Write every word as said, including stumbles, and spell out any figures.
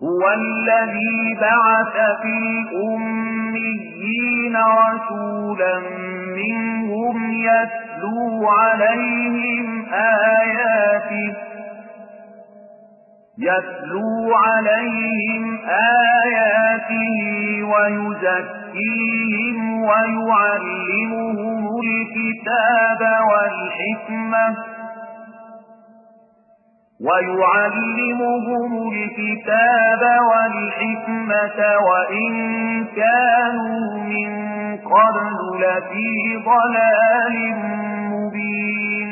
هو الذي بعث في الأميين رسولا منهم يتلو عليهم آياته يتلو عليهم آياته ويزكيهم ويعلمهم الكتاب والحكمة ويعلمهم الكتاب والحكمة وإن كانوا من قبل لفي ضلال مبين